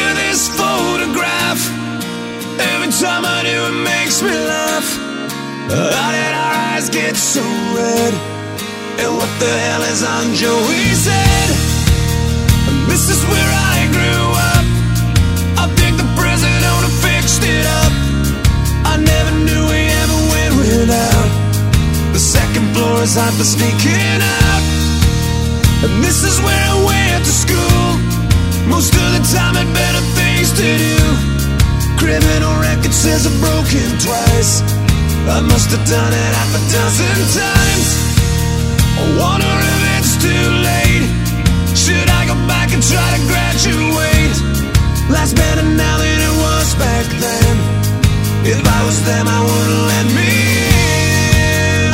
at this photograph. Every time I do, it makes me laugh. How did our eyes get so red? And what the hell is on Joey's head? This is where I grew up. I think the president owner fixed it up. I never knew we ever went without. The second floor is hot for sneaking out. And this is where I went to school. Most of the time had better things to do. Criminal record says I've broken twice. I must have done it half a dozen times. I wonder if it's too late. Should I go back and try to graduate? Life's better now than it was back then. If I was them, I wouldn't let me in.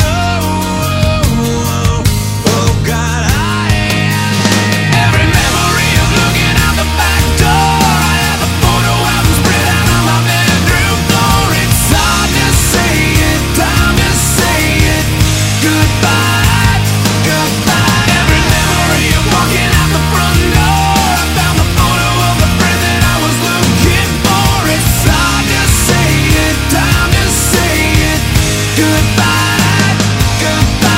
Oh God, every memory of looking out the back door. I have the photo album spread out on my bedroom floor. It's hard to say it, time to say it. Goodbye, goodbye. Every memory of walking out the front door. I found the photo of the friend that I was looking for. It's hard to say it, time to say it. Goodbye, goodbye.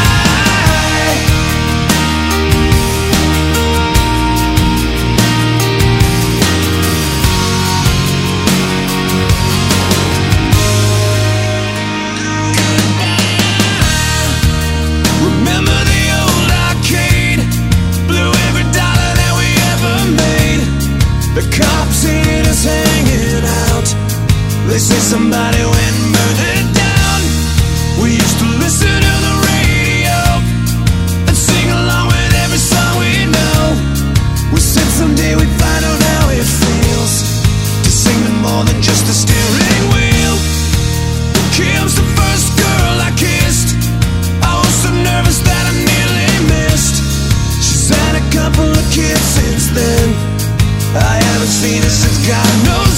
Remember the old arcade? Blew every dollar that we ever made. The cops seen us hanging out. They say somebody went and burned it down. We used to listen to the radio and sing along with every song we know. We said someday we'd find out how it feels to sing to more than just a steering wheel. Kim's the first girl I kissed. I was so nervous that I nearly missed. She's had a couple of kids since then. I haven't seen her since God knows